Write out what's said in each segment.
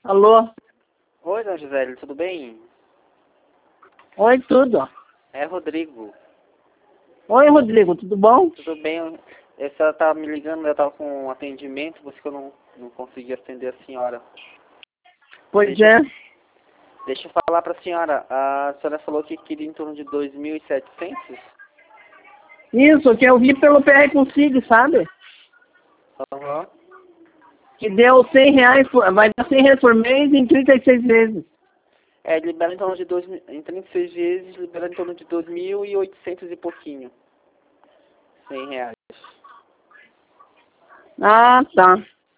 Alô? Oi, dona Gisele, tudo bem? Oi, tudo. É Rodrigo. Oi, Rodrigo, tudo bom? Tudo bem? A senhora estava me ligando, eu estava com um atendimento, por isso que eu não consegui atender a senhora. Pois é. Deixa eu falar para a senhora falou que queria em torno de 2.700? Isso, que eu vi pelo PR Consigo, sabe? Aham. Que deu R$100, vai dar R$100 por mês em 36 vezes. É, libera em torno de 2.000, em 36 vezes, libera em torno de 2.800 e pouquinho. R$100. Ah, tá.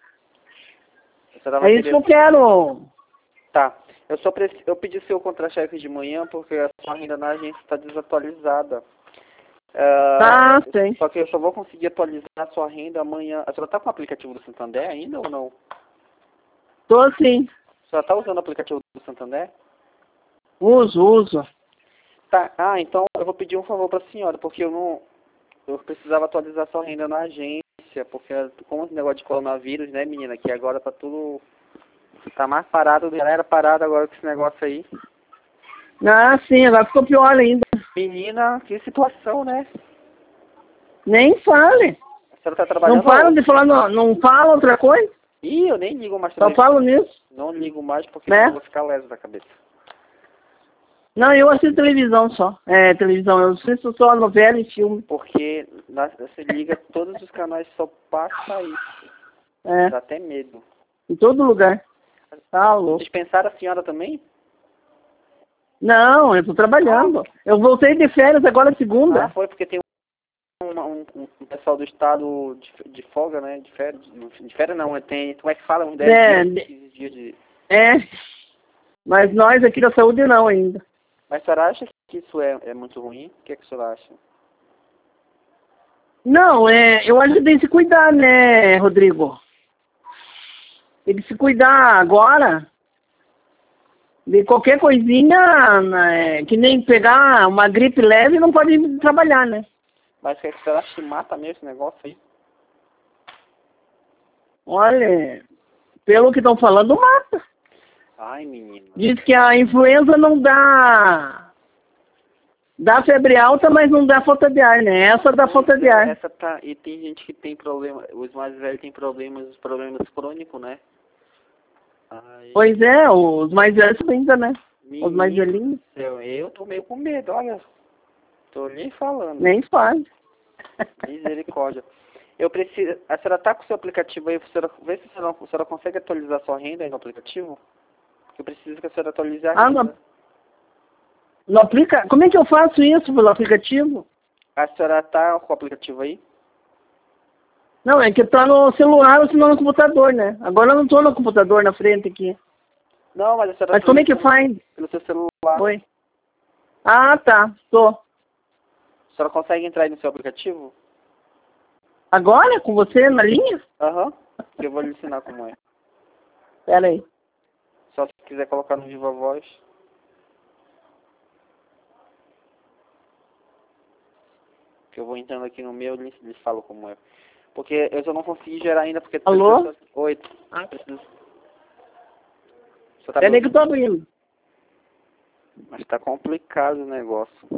A senhora vai É isso que querer... eu quero. Tá. Eu pedi seu contra-cheque de manhã porque a sua renda na agência está desatualizada. Tá, sei. Só que eu só vou conseguir atualizar a sua renda amanhã. A senhora está com o aplicativo do Santander ainda ou não? Tô sim. A senhora está usando o aplicativo do Santander? Uso. Tá. Ah, então eu vou pedir um favor para a senhora, porque eu precisava atualizar a sua renda na agência, porque como esse negócio de coronavírus, né, menina, que agora tá tudo... Tá mais parado, já era parado agora com esse negócio aí. Ah, sim, agora ficou pior ainda. Menina, que situação, né? Nem fale. A senhora tá Não trabalhando fala aonde? de falar, não fala outra coisa. Ih, eu nem ligo mais Só também. falo nisso, Não ligo mais porque né? senão eu vou ficar leso da cabeça. Não, eu assisto televisão só. É, televisão, eu assisto só novela e filme. Porque você liga todos os canais só passa isso. É, Dá até medo. em todo lugar. Tá louco. Vocês pensaram a senhora também? Não, eu tô trabalhando. Eu voltei de férias agora segunda. Foi porque tem um pessoal do estado de folga, né? De férias. De férias não, tem, como é que fala? Uns 10 dias, 15 dias de... É, mas nós aqui da saúde não ainda. Mas a senhora acha que isso é muito ruim? O que é que a senhora acha? Não, eu acho que tem que se cuidar, né, Rodrigo? Tem que se cuidar agora de qualquer coisinha, né, que nem pegar uma gripe leve não pode ir trabalhar, né? Mas o que é que a senhora acha que mata mesmo esse negócio aí? Olha, pelo que estão falando, mata. Ai, menina. Diz que a influenza não dá febre alta, mas não dá falta de ar, né? Essa dá falta de ar. Essa tá... E tem gente que tem problema... Os mais velhos têm problemas crônicos, né? Ai, Pois é, os mais velhos ainda, né? Os mais menino velhinhos, do céu, eu tô meio com medo, olha. Tô nem falando. nem faz. Misericórdia. Eu preciso... A senhora tá com o seu aplicativo aí, a senhora, vê se a senhora consegue atualizar a sua renda aí no aplicativo? Eu preciso que a senhora atualize a renda. No aplica... Como é que eu faço isso pelo aplicativo? A senhora tá com o aplicativo aí? Não, é que tá no celular ou senão no computador, né? Agora eu não tô no computador na frente aqui. Não, mas a senhora Mas como é que faz? pelo seu celular. Oi. Ah, tá. Tô. A senhora consegue entrar aí no seu aplicativo? Agora? Com você na linha? Aham. Que eu vou lhe ensinar como é. Pera aí. Só se quiser colocar no Viva Voz. Que eu vou entrando aqui no meu e lhe falo como é. Porque eu só não consegui gerar ainda porque... Alô? Oi. Preciso... Só tá Pera aí que eu tô abrindo. Mas tá complicado o negócio.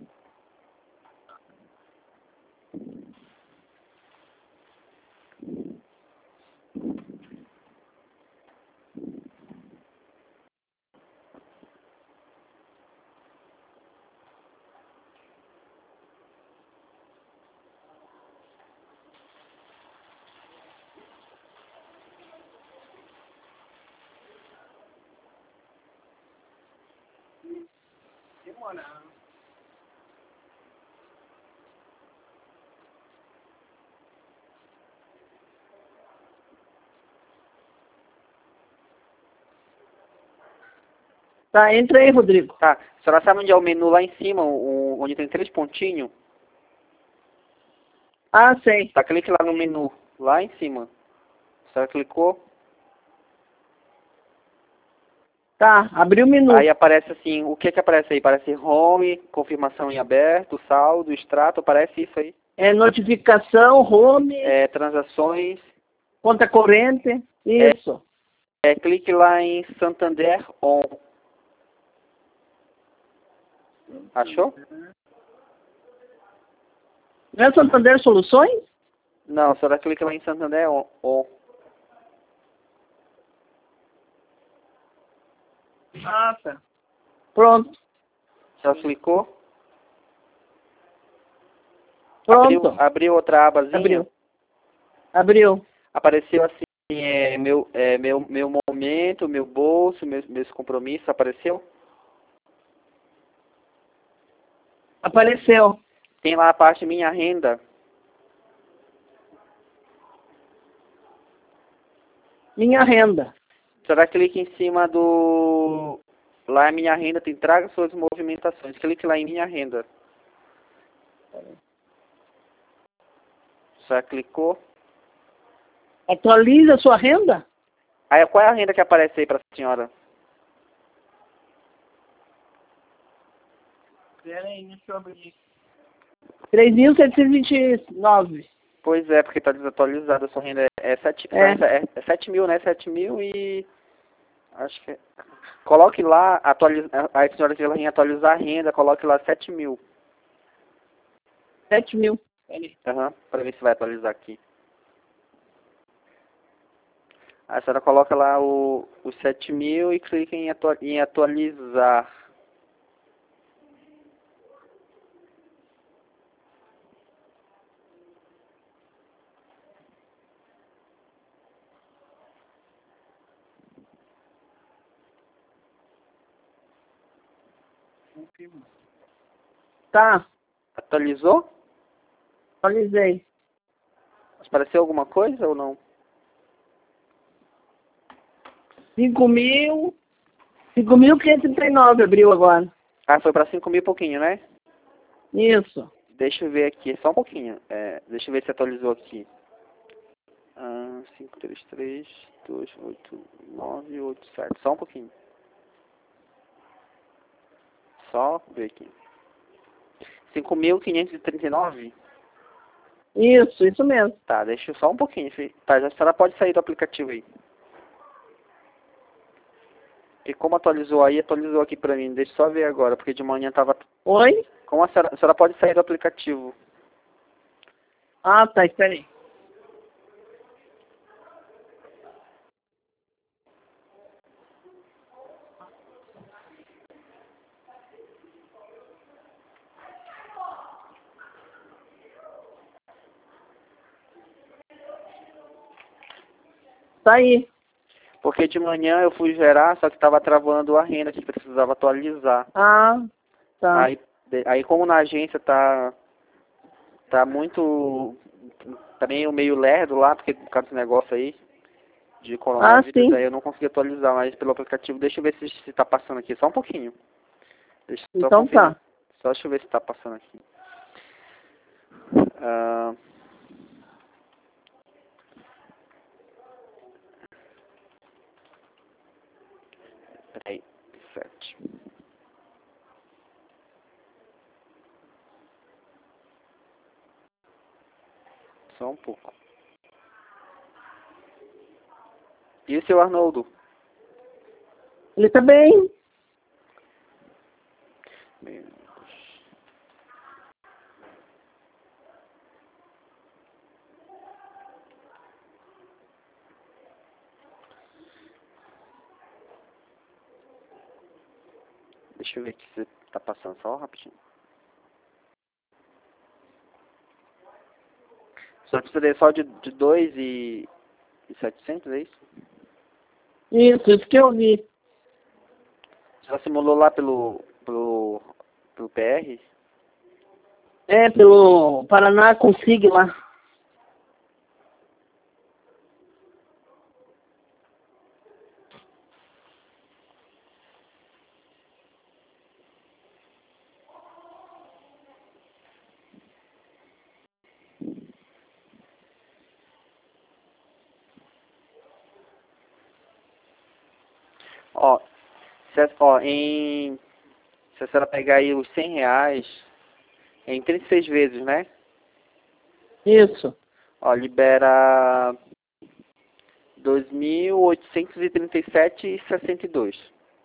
Tá, entra aí, Rodrigo. Tá. A senhora sabe onde é o menu lá em cima, onde tem 3 pontinhos? Ah, sei. Tá, clique lá no menu, lá em cima. A senhora clicou? Tá, abriu o menu. Aí aparece assim, o que que aparece aí? Aparece home, confirmação em aberto, saldo, extrato, aparece isso aí. É notificação, home, Transações, conta corrente. Isso. clique lá em Santander On. Achou? Não é Santander Soluções? Não, a senhora clica lá em Santander On. Ah, tá. Pronto. Já clicou? Pronto. Abriu outra abazinha? Abriu. Apareceu assim, meu momento, meu bolso, meus compromissos, apareceu? Apareceu. Tem lá a parte minha renda. Minha renda. A senhora clica em cima do... Lá em minha renda, tem traga suas movimentações. Clique lá em minha renda. Já clicou? Atualiza a sua renda? Aí, qual é a renda que aparece aí para a senhora? Espera aí, deixa eu abrir. 3.729. Pois é, porque está desatualizada. A sua renda é 7 mil, né? 7 mil e... Acho que é... Coloque lá, aí a senhora vai em atualizar a renda, coloque lá 7 mil. 7 mil. Aham, para ver se vai atualizar aqui. Aí a senhora coloca lá os 7 mil e clica em atualizar. Tá. Atualizou? Atualizei. Apareceu alguma coisa ou não? 5.539 abriu agora. Ah, foi para 5 mil e pouquinho, né? Isso. Deixa eu ver aqui, só um pouquinho. Deixa eu ver se atualizou aqui. 533288987. Só um pouquinho. Só ver aqui. 5.539? Isso mesmo. Tá, deixa eu só um pouquinho. Tá, já a senhora pode sair do aplicativo aí. E como atualizou aí, atualizou aqui pra mim. Deixa eu só ver agora, porque de manhã tava... Oi? Como a senhora pode sair do aplicativo? Ah, tá, espera aí. Tá aí. Porque de manhã eu fui gerar, só que tava travando a renda que precisava atualizar. Ah, tá. Aí como na agência tá muito... Tá meio lerdo lá, porque por causa desse negócio aí de coronavírus, sim. aí eu não consegui atualizar mais pelo aplicativo. Deixa eu ver se tá passando aqui, só um pouquinho. Deixa eu só Então conferir. tá. Só deixa eu ver se tá passando aqui. Peraí, 7. Só um pouco. E o seu Arnoldo? Ele tá bem. Deixa eu ver aqui se tá passando só rapidinho. Só precisa só de 2.700, é isso? Isso que eu vi. Já simulou lá pelo PR? É, pelo Paraná Consigue lá. Ó, se a senhora pegar aí os R$ 100 em 36 vezes, né? Isso. Ó, libera 2.837,62.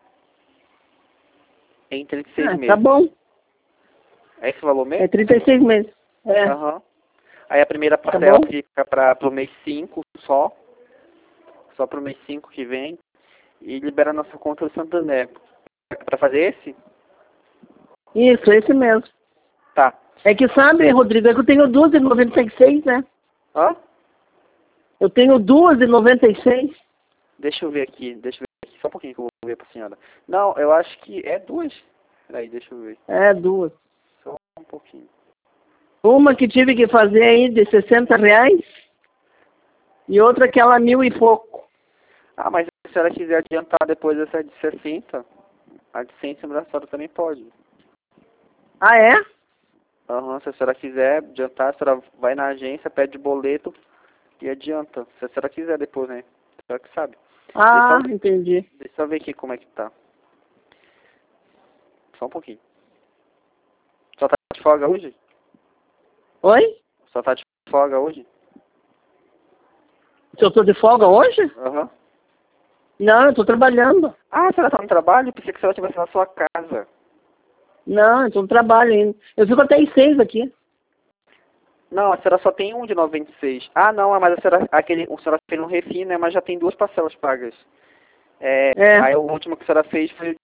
Em 36 meses. Tá bom. É esse o valor mesmo? É 36 meses. É. Aham. Aí a primeira parcela bom. fica para o mês 5 só para o mês 5 que vem, e libera a nossa conta do Santander. Para fazer esse? Isso, esse mesmo. Tá. É que sabe, Rodrigo, é que eu tenho 2,96, né? Hã? Eu tenho 2,96. Deixa eu ver aqui, só um pouquinho que eu vou ver pra senhora. Não, eu acho que é duas. Peraí, deixa eu ver. É, 2. Só um pouquinho. Uma que tive que fazer aí de R$60 e outra aquela 1.000 e pouco. Ah, mas se a senhora quiser adiantar depois essa de 60, a de 100 a senhora também pode. Ah, é? Aham, se a senhora quiser adiantar, a senhora vai na agência, pede boleto e adianta. Se a senhora quiser depois, né? A senhora que sabe. Ah, entendi. Deixa eu ver aqui como é que tá. Só um pouquinho. Só tá de folga hoje? Oi? Só tá de folga hoje? Se eu tô de folga hoje? Aham. Não, eu tô trabalhando. Ah, a senhora tá no trabalho? Pensei que a senhora estivesse na sua casa. Não, eu tô no trabalho ainda. Eu fico até às 6 aqui. Não, a senhora só tem um de 96. Ah, não, mas a senhora fez um refis, né? Mas já tem duas parcelas pagas. É. Aí o último que a senhora fez foi de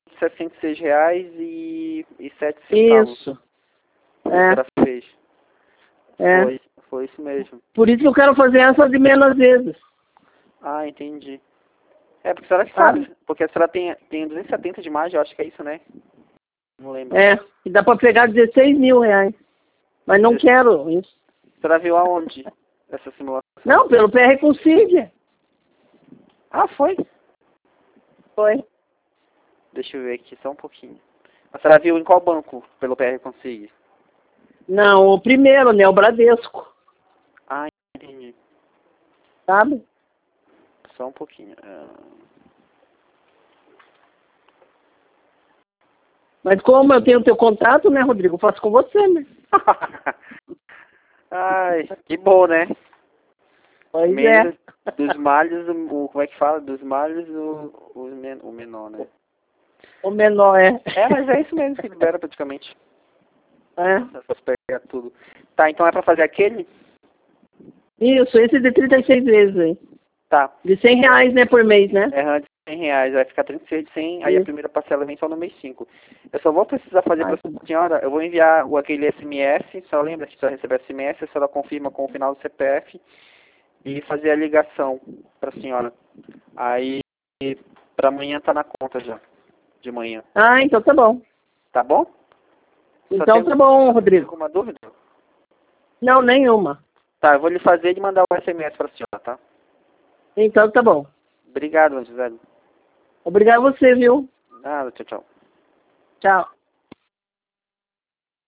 R$66,07. Isso. Que a senhora fez. É. Foi isso mesmo. Por isso que eu quero fazer essa de menos vezes. Ah, entendi. É, porque a senhora que sabe. Porque a senhora tem 270 de margem, eu acho que é isso, né? Não lembro. É. E dá pra pegar R$16.000. Mas não quero isso. A senhora viu aonde essa simulação? Não, pelo PR Consigue. Ah, foi? Foi. Deixa eu ver aqui só um pouquinho. A senhora viu em qual banco pelo PR Consigue? Não, o primeiro, né? O Bradesco. Ah, entendi. Sabe? Só um pouquinho. Mas como eu tenho teu contato, né, Rodrigo? Eu faço com você, né? Ai, que bom, né? Pois Menos é. dos males, como é que fala? Dos males, o menor, né? O menor é. É, mas é isso mesmo que libera praticamente. É. Essas pegar tudo. Tá, então é pra fazer aquele? Isso, esse de 36 vezes aí. Tá. De R$100, né, por mês, né? É, de R$100, vai ficar 36 de 100, aí a primeira parcela vem só no mês 5. Eu só vou precisar fazer pra senhora, eu vou enviar aquele SMS, a senhora lembra que a senhora recebeu SMS, a senhora confirma com o final do CPF e fazer a ligação pra senhora. Aí, pra amanhã tá na conta já, de manhã. Ah, então tá bom. Tá bom? Então tá bom, Rodrigo. Alguma dúvida? Não, nenhuma. Tá, eu vou lhe fazer e mandar o SMS pra senhora, tá? Então tá bom. Obrigado, Gisele. Obrigado a você, viu? Nada, tchau, tchau. Tchau.